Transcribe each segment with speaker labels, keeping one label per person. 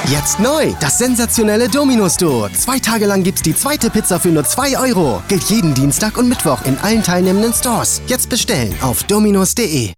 Speaker 1: Jetzt neu, das sensationelle Domino-Duo. 2 Tage lang gibt's die zweite Pizza für nur 2 €. Gilt jeden Dienstag und Mittwoch in allen teilnehmenden Stores. Jetzt bestellen auf dominos.de.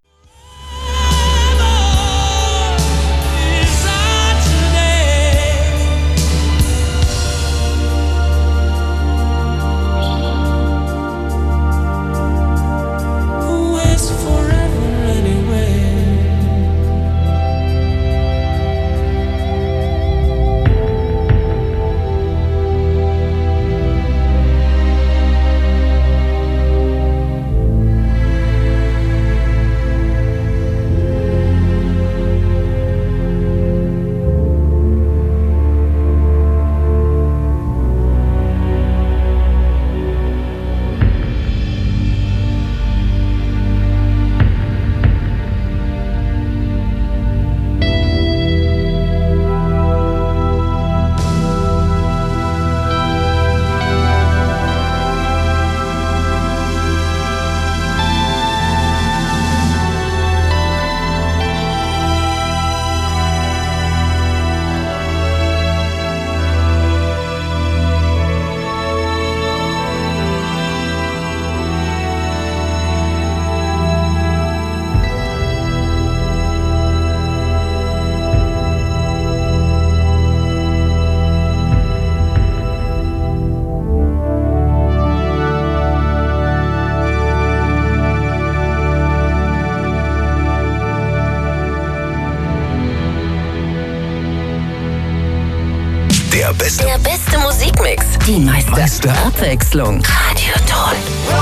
Speaker 2: Der beste Musikmix. Die meiste Abwechslung. Radioton.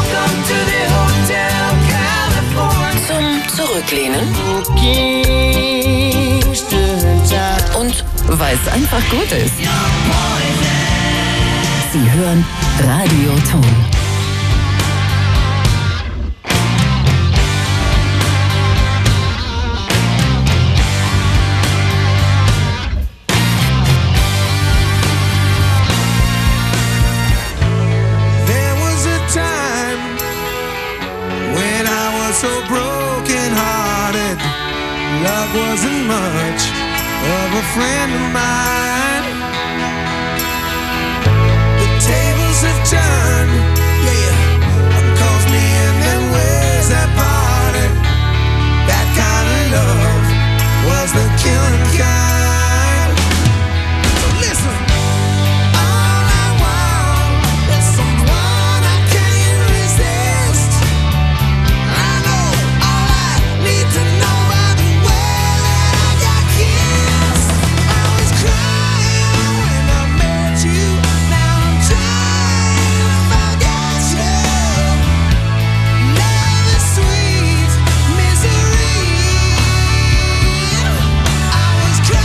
Speaker 2: Zum Zurücklehnen. Und weil es einfach gut ist. Sie hören Radioton.
Speaker 3: So broken hearted, love wasn't much of a friend of mine. The tables have turned, calls me in them ways that parted. That kind of love was the killing kind. So listen.
Speaker 4: I was crying.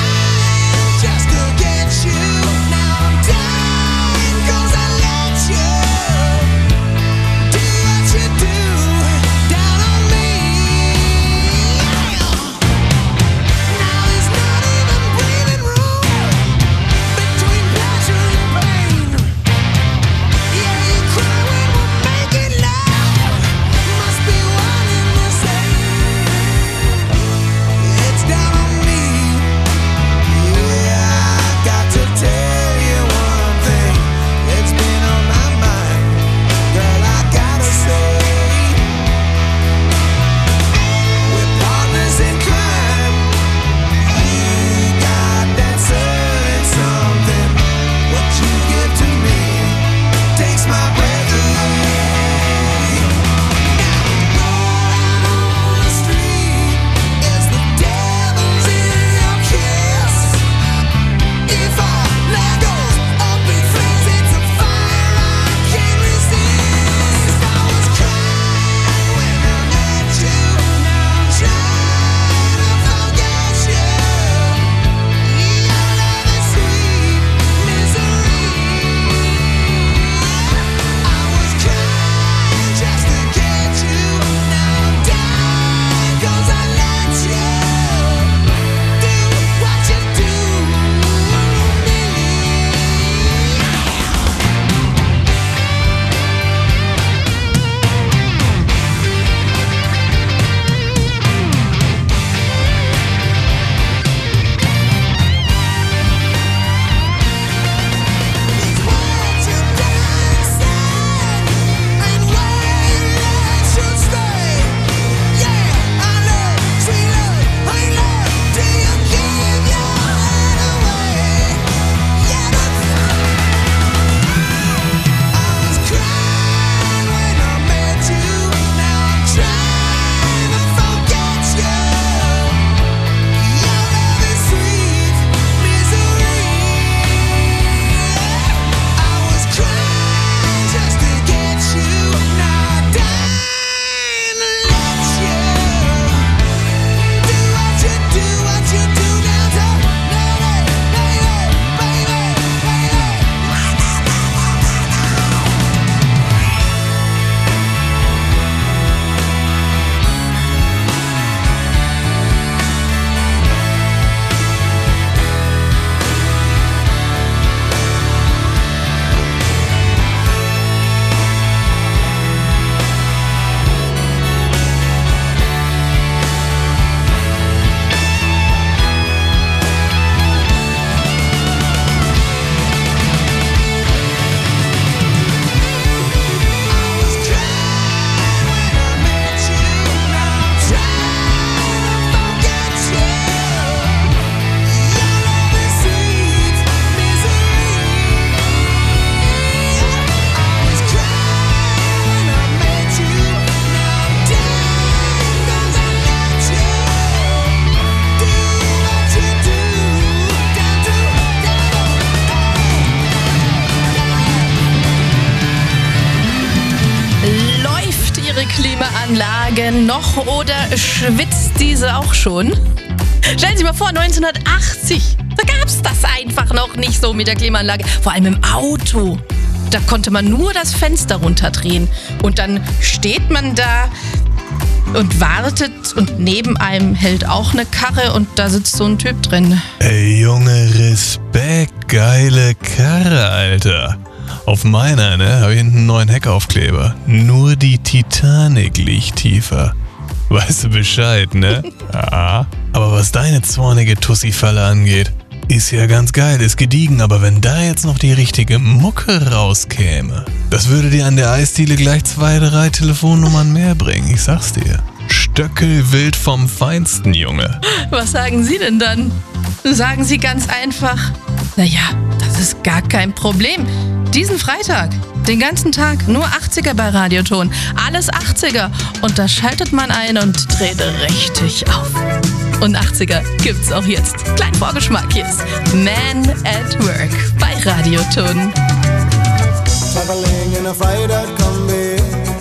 Speaker 4: Klimaanlagen noch oder schwitzt diese auch schon? Stellen Sie sich mal vor, 1980, da gab es das einfach noch nicht so mit der Klimaanlage. Vor allem im Auto. Da konnte man nur das Fenster runterdrehen. Und dann steht man da und wartet und neben einem hält auch eine Karre und da sitzt so ein Typ drin.
Speaker 5: Ey Junge, Respekt, geile Karre, Alter. Auf meiner, habe ich einen neuen Heckaufkleber. Nur die Titanic liegt tiefer. Weißt du Bescheid, ne? Ja. Aber was deine zornige Tussi-Falle angeht, ist ja ganz geil, ist gediegen, aber wenn da jetzt noch die richtige Mucke rauskäme, das würde dir an der Eisdiele gleich 2, 3 Telefonnummern mehr bringen, ich sag's dir. Stöckelwild vom Feinsten, Junge.
Speaker 4: Was sagen Sie denn dann? Sagen Sie ganz einfach, naja, das ist gar kein Problem. Diesen Freitag, den ganzen Tag, nur 80er bei Radioton. Alles 80er. Und da schaltet man ein und dreht richtig auf. Und 80er gibt's auch jetzt. Kleinen Vorgeschmack, hier ist Man at Work bei Radioton.
Speaker 3: Traveling in a freighter combi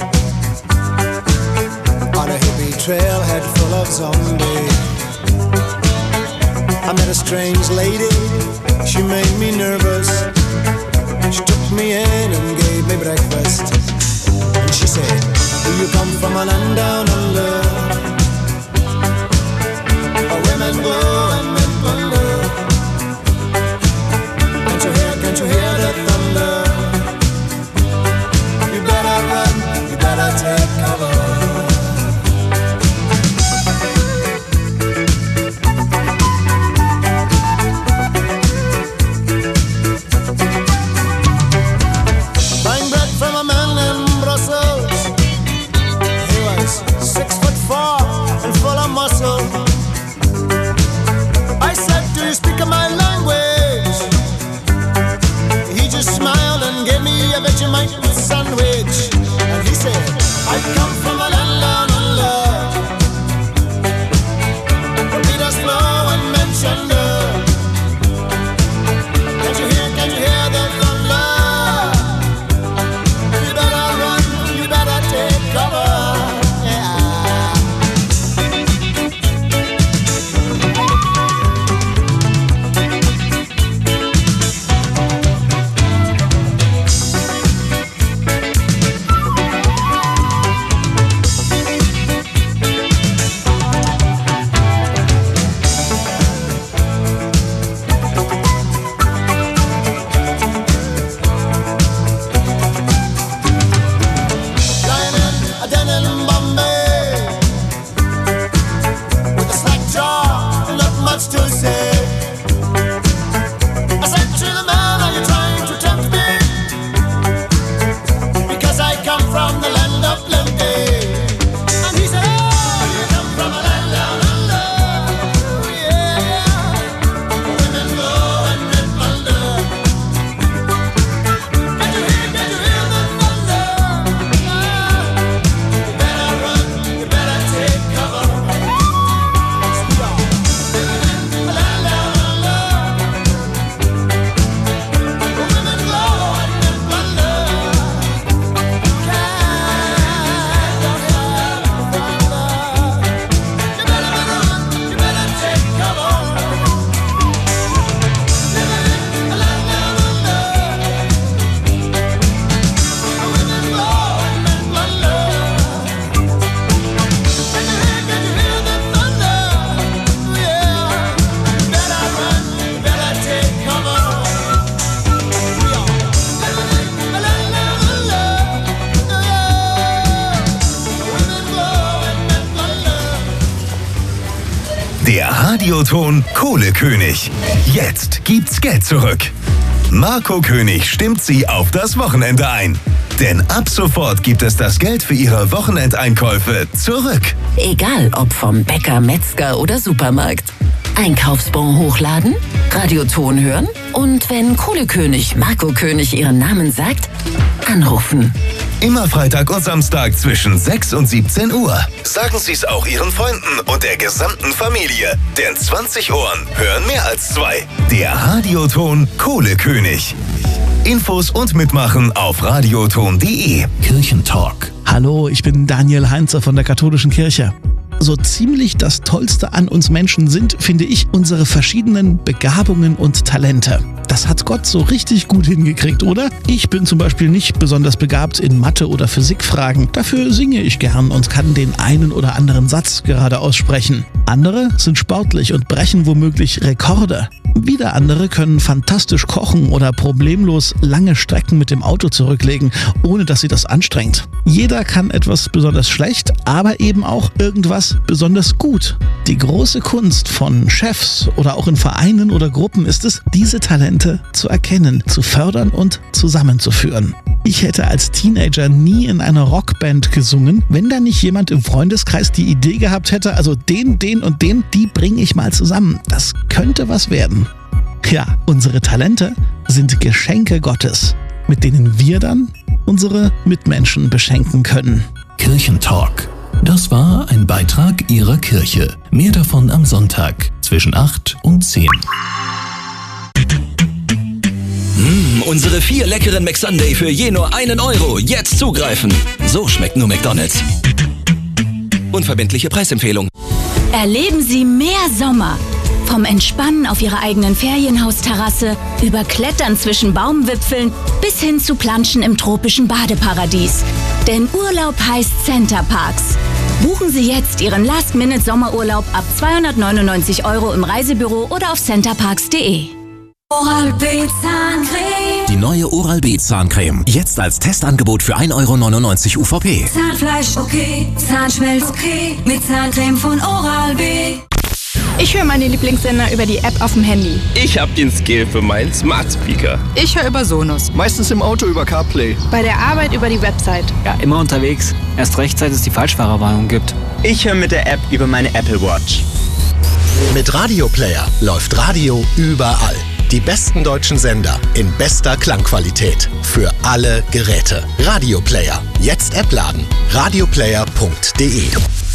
Speaker 3: on a hippie trailhead full of zombies. I met a strange lady, she made me nervous. She took me in and gave me breakfast. And she said, do you come from a land down under? Where women go and men wonder. Can't you hear the thunder? You better run, you better take cover. Sandwich, and he said, I come from a land down under. Beat us low and mention Can't you hear the thunder? You better run, you better take cover.
Speaker 6: Der Radioton Kohlekönig. Jetzt gibt's Geld zurück. Marco König stimmt Sie auf das Wochenende ein. Denn ab sofort gibt es das Geld für Ihre Wochenendeinkäufe zurück.
Speaker 2: Egal ob vom Bäcker, Metzger oder Supermarkt. Einkaufsbon hochladen, Radioton hören und wenn Kohlekönig Marco König Ihren Namen sagt, anrufen.
Speaker 6: Immer Freitag und Samstag zwischen 6 und 17 Uhr. Sagen Sie es auch Ihren Freunden und der gesamten Familie. Denn 20 Ohren hören mehr als 2. Der Radioton Kohlekönig. Infos und Mitmachen auf radioton.de.
Speaker 7: Kirchentalk. Hallo, ich bin Daniel Heinze von der Katholischen Kirche. So ziemlich das Tollste an uns Menschen sind, finde ich, unsere verschiedenen Begabungen und Talente. Das hat Gott so richtig gut hingekriegt, oder? Ich bin zum Beispiel nicht besonders begabt in Mathe- oder Physikfragen. Dafür singe ich gern und kann den einen oder anderen Satz gerade aussprechen. Andere sind sportlich und brechen womöglich Rekorde. Wieder andere können fantastisch kochen oder problemlos lange Strecken mit dem Auto zurücklegen, ohne dass sie das anstrengt. Jeder kann etwas besonders schlecht, aber eben auch irgendwas besonders gut. Die große Kunst von Chefs oder auch in Vereinen oder Gruppen ist es, diese Talente zu erkennen, zu fördern und zusammenzuführen. Ich hätte als Teenager nie in einer Rockband gesungen, wenn da nicht jemand im Freundeskreis die Idee gehabt hätte, also den und den, die bringe ich mal zusammen. Das könnte was werden. Ja, unsere Talente sind Geschenke Gottes, mit denen wir dann unsere Mitmenschen beschenken können.
Speaker 6: Kirchentalk. Das war ein Beitrag Ihrer Kirche. Mehr davon am Sonntag zwischen 8 und 10.
Speaker 8: Unsere 4 leckeren McSunday für je nur €1. Jetzt zugreifen. So schmeckt nur McDonald's. Unverbindliche Preisempfehlung.
Speaker 9: Erleben Sie mehr Sommer. Vom Entspannen auf Ihrer eigenen Ferienhausterrasse, über Klettern zwischen Baumwipfeln bis hin zu Planschen im tropischen Badeparadies. Denn Urlaub heißt Centerparks. Buchen Sie jetzt Ihren Last-Minute-Sommerurlaub ab 299 € im Reisebüro oder auf centerparks.de.
Speaker 10: Oral-B Zahncreme.
Speaker 11: Die neue Oral-B Zahncreme. Jetzt als Testangebot für 1,99 € UVP.
Speaker 10: Zahnfleisch okay, Zahnschmelz okay. Mit Zahncreme von Oral-B.
Speaker 12: Ich höre meine Lieblingssender über die App auf dem Handy.
Speaker 13: Ich habe den Skill für meinen Smart Speaker.
Speaker 12: Ich höre über Sonos.
Speaker 14: Meistens im Auto über CarPlay.
Speaker 12: Bei der Arbeit über die Website.
Speaker 15: Ja, immer unterwegs. Erst recht, seit es die Falschfahrerwarnung gibt.
Speaker 16: Ich höre mit der App über meine Apple Watch.
Speaker 17: Mit Radio Player läuft Radio überall. Die besten deutschen Sender in bester Klangqualität. Für alle Geräte. Radio Player. Jetzt App laden. radioplayer.de.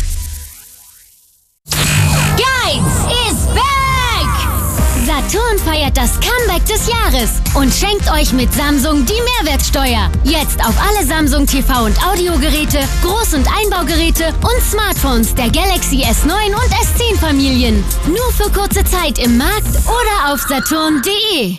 Speaker 18: Is back! Saturn feiert das Comeback des Jahres und schenkt euch mit Samsung die Mehrwertsteuer. Jetzt auf alle Samsung TV- und Audiogeräte, Groß- und Einbaugeräte und Smartphones der Galaxy S9 und S10-Familien. Nur für kurze Zeit im Markt oder auf saturn.de.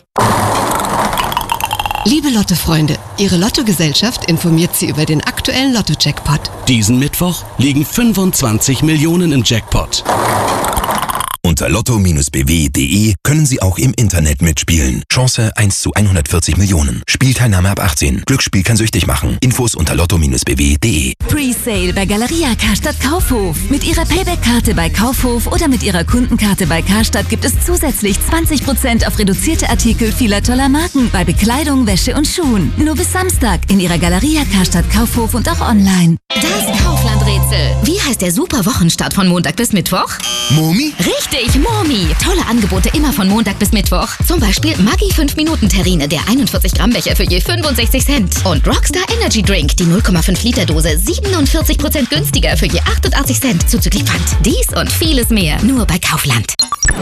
Speaker 19: Liebe Lotto-Freunde, Ihre Lottogesellschaft informiert Sie über den aktuellen Lotto-Jackpot.
Speaker 20: Diesen Mittwoch liegen 25 Millionen im Jackpot.
Speaker 6: Unter lotto-bw.de können Sie auch im Internet mitspielen. Chance 1 zu 140 Millionen. Spielteilnahme ab 18. Glücksspiel kann süchtig machen. Infos unter lotto-bw.de.
Speaker 21: Presale bei Galeria Karstadt Kaufhof. Mit Ihrer Payback-Karte bei Kaufhof oder mit Ihrer Kundenkarte bei Karstadt gibt es zusätzlich 20% auf reduzierte Artikel vieler toller Marken bei Bekleidung, Wäsche und Schuhen. Nur bis Samstag in Ihrer Galeria Karstadt Kaufhof und auch online.
Speaker 22: Das Kaufland-Rätsel. Wie heißt der super Wochenstart von Montag bis Mittwoch?
Speaker 6: Momi?
Speaker 22: Richtig, Momi. Tolle Angebote immer von Montag bis Mittwoch. Zum Beispiel Maggi 5-Minuten-Terrine, der 41 Gramm Becher für je 65 Cent. Und Rockstar Energy Drink, die 0,5 Liter Dose, 47% günstiger für je 88 Cent, zuzüglich Pfand. Dies und vieles mehr, nur bei Kaufland.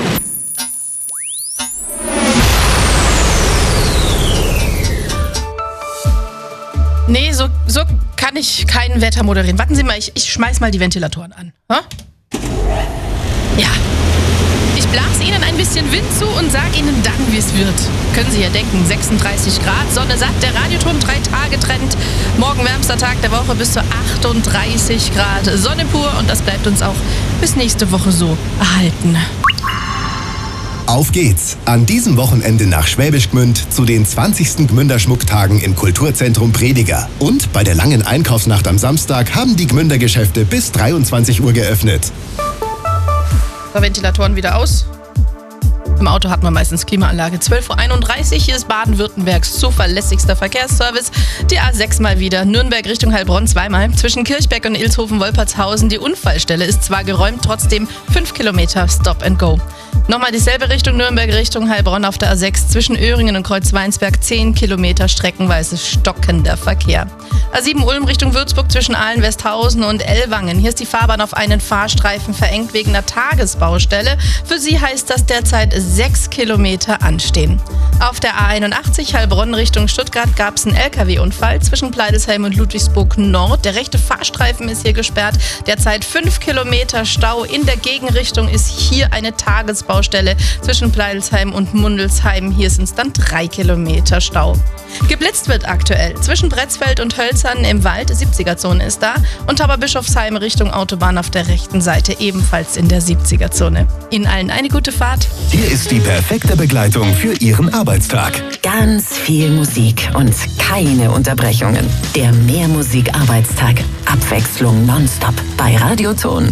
Speaker 4: Nee, so kann ich kein Wetter moderieren. Warten Sie mal, ich schmeiß mal die Ventilatoren an. Ha? Ja. Ich blase Ihnen ein bisschen Wind zu und sage Ihnen dann, wie es wird. Können Sie ja denken, 36 Grad, Sonne satt, der Radioton 3 Tage Trend. Morgen wärmster Tag der Woche bis zu 38 Grad. Sonne pur und das bleibt uns auch bis nächste Woche so erhalten.
Speaker 1: Auf geht's! An diesem Wochenende nach Schwäbisch Gmünd zu den 20. Gmünder-Schmucktagen im Kulturzentrum Prediger. Und bei der langen Einkaufsnacht am Samstag haben die Gmünder Geschäfte bis 23 Uhr geöffnet.
Speaker 4: Ventilatoren wieder aus. Im Auto hat man meistens Klimaanlage. 12:31 Uhr, hier ist Baden-Württembergs zuverlässigster Verkehrsservice. Die A6 mal wieder, Nürnberg Richtung Heilbronn zweimal. Zwischen Kirchberg und Ilshofen-Wolpertshausen. Die Unfallstelle ist zwar geräumt, trotzdem 5 Kilometer Stop and Go. Nochmal dieselbe Richtung Nürnberg, Richtung Heilbronn auf der A6 zwischen Öhringen und Kreuzweinsberg 10 Kilometer streckenweise stockender Verkehr. A7 Ulm Richtung Würzburg zwischen Aalen, Westhausen und Ellwangen. Hier ist die Fahrbahn auf einen Fahrstreifen verengt wegen einer Tagesbaustelle. Für sie heißt das derzeit 6 Kilometer anstehen. Auf der A81 Heilbronn Richtung Stuttgart gab es einen LKW-Unfall zwischen Pleidelsheim und Ludwigsburg Nord. Der rechte Fahrstreifen ist hier gesperrt. Derzeit 5 Kilometer Stau. In der Gegenrichtung ist hier eine Tagesbaustelle zwischen Pleidelsheim und Mundelsheim. Hier sind es dann 3 Kilometer Stau. Geblitzt wird aktuell zwischen Bretzfeld und Hölzern im Wald. 70er-Zone ist da. Und Tauberbischofsheim Richtung Autobahn auf der rechten Seite ebenfalls in der 70er-Zone. Ihnen allen eine gute Fahrt.
Speaker 6: Hier ist die perfekte Begleitung für Ihren Arbeitstag.
Speaker 2: Ganz viel Musik und keine Unterbrechungen. Der Mehrmusik-Arbeitstag. Abwechslung nonstop bei Radioton.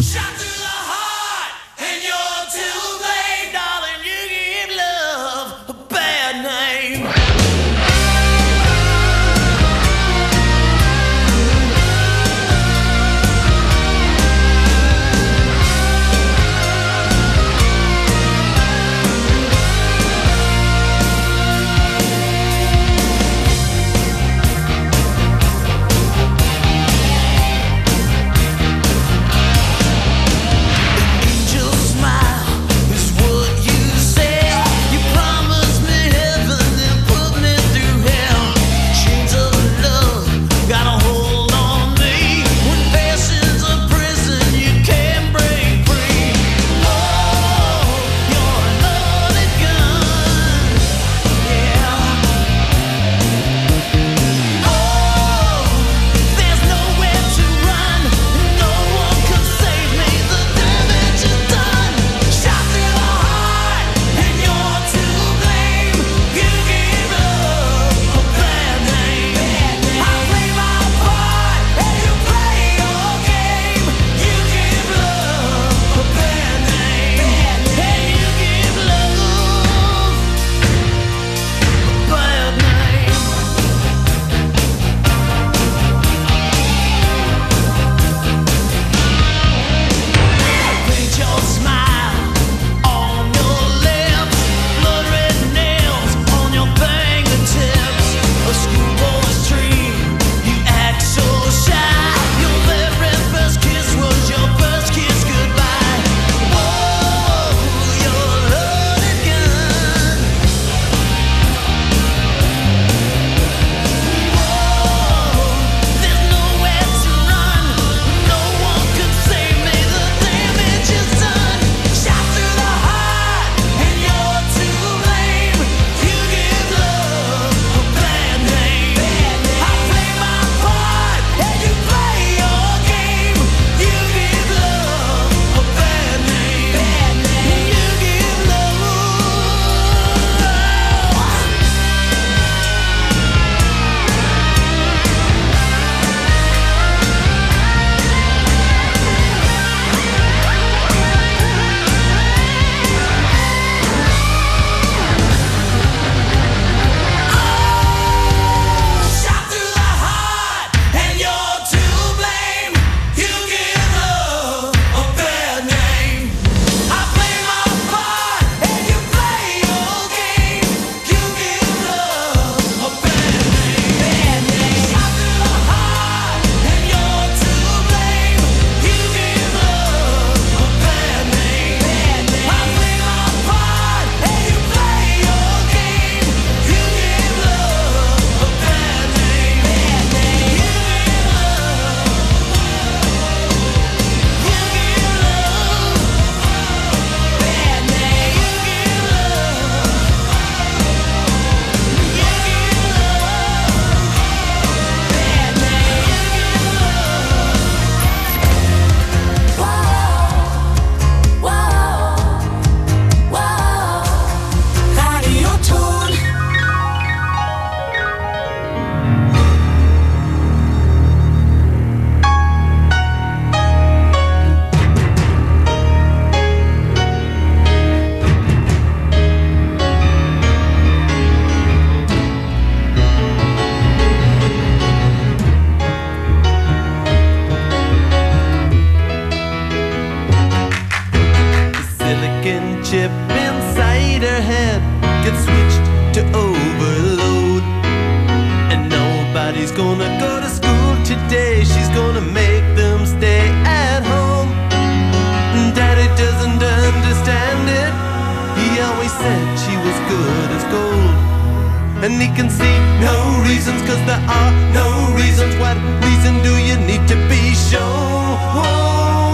Speaker 3: And he can see no reasons, cause there are no reasons. What reason do you need to be shown?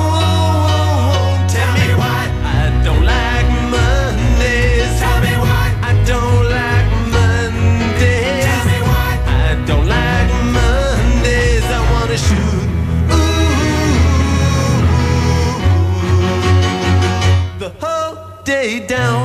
Speaker 3: Tell me why I don't like Mondays. Tell me why I don't like Mondays. Tell me why I don't like Mondays. I wanna shoot the whole day down.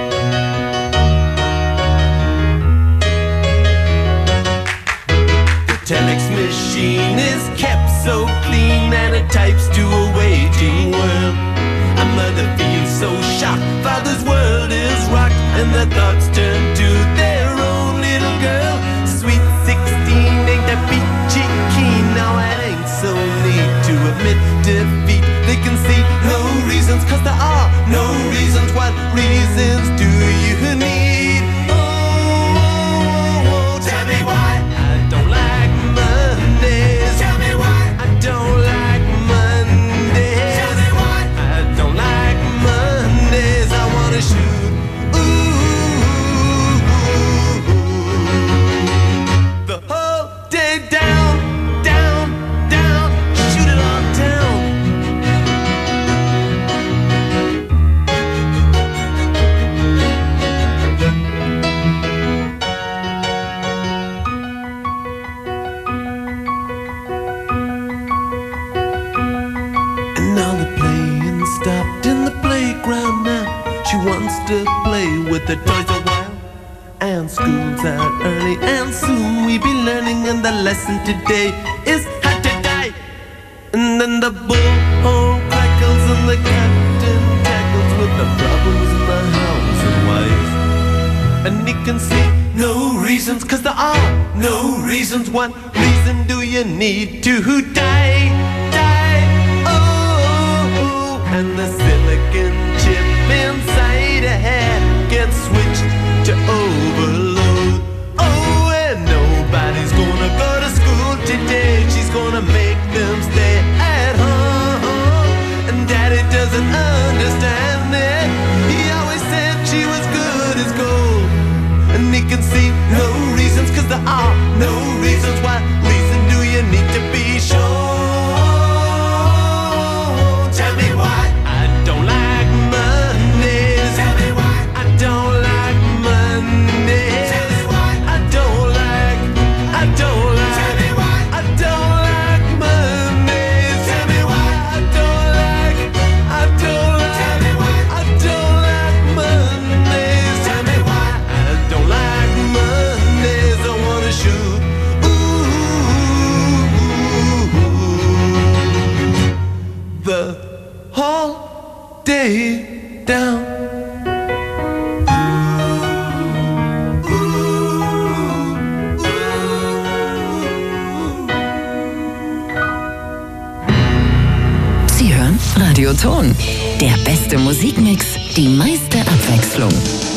Speaker 3: The telex machine is kept so clean and it types to a waiting world. A mother feels so shocked, father's world is rocked, and their thoughts turn to their own little girl. Sweet 16 ain't that peachy keen. Now it ain't so neat to admit defeat. They can see no reasons, cause there are no reasons. What reasons do you need? Oh, tell me why I don't like Mondays. Tell me why I don't like Mondays. Tell me why I don't like Mondays. I wanna shoot the whole day down, down, down. Shoot it all down. And now the playing stopped in the playground now. She wants to play with the toys a while. And school's out early and soon we be learning. And the lesson today is how to die. And then the bullhorn crackles and the captain tackles with the problems in the house and wife. And he can see no reasons, cause there are no reasons. What reason do you need to die? Die, oh, and the silicon chip inside a head gets switched to overload. Oh, and nobody's gonna go to school today. She's gonna make them stay at home. And daddy doesn't understand it. He always said she was good as gold. And he can see no reasons, cause there are no reasons. What reason do you need to be shown? Tell me why I don't like Mondays. Tell me why I don't like Mondays. Tell me why I don't like, I don't like. Tell me why I don't like Mondays. Tell me why I don't like, I don't like. Tell me why I don't like Mondays. Tell me why I don't like Mondays. I wanna shoot the whole day down.
Speaker 2: Sie hören Radio Ton. Der beste Musikmix, die meiste Abwechslung.